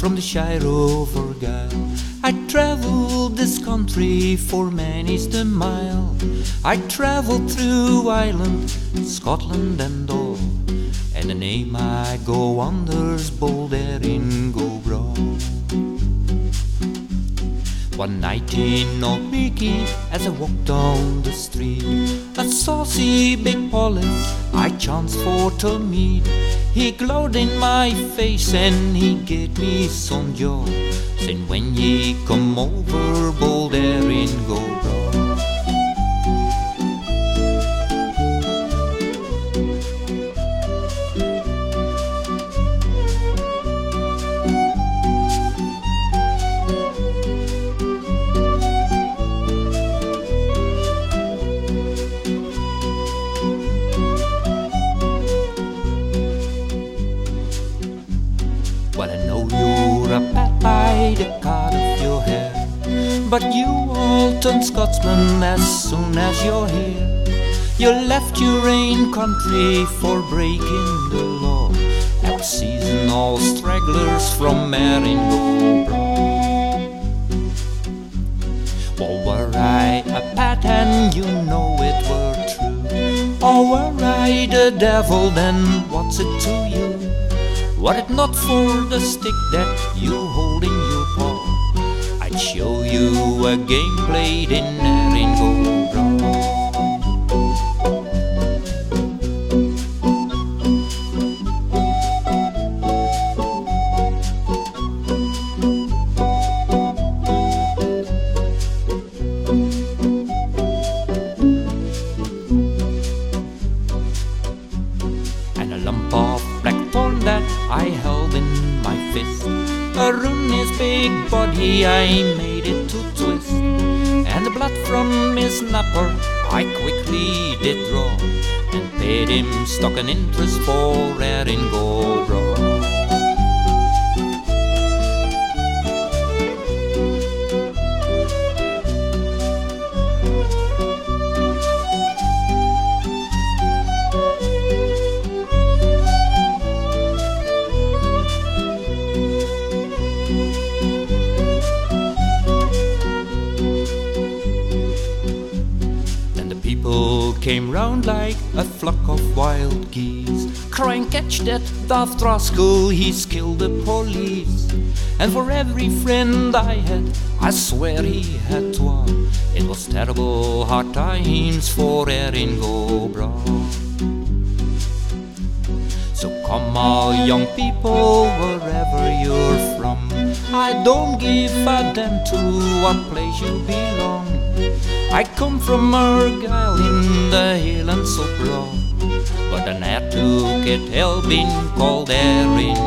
from the Shire of Argyll. I travelled this country for many's the mile. I travelled through Ireland, Scotland and all, and the name I go under's Bold Erin go Bragh. One night in Auld-Reekie, as I walked down the street, a saucy big polis I chanced for to meet. He glowered in my face and he gave me some jaw, saying, when ye come over, Bold Erin go Bragh. Well, I know you're a pat by the cut of your hair, but you all turn Scotsman as soon as you're here. You left your own country for breaking the law, and seizing all stragglers from Erin go Bragh. Well, were I a pat and you know it were true, or were I the devil, then what's it to you? Were it not for the stick that you hold in your paw, I'd show you a game played in Erin go Bragh. And a lump of blackthorn that I held in my fist, around his big body I made it to twist, and the blood from his napper I quickly did draw, and paid him stock and interest for Erin go Bragh. People came round like a flock of wild geese, crying, catch that daft rascal, he's killed the police. And for every friend I had, I swear he had twa. It was terrible hard times for Erin go Bragh. So come all young people, wherever you're from, I don't give a damn to what place you belong. I come from Argyll in the Highlands so broad, but I ne'er took it hell been called Erin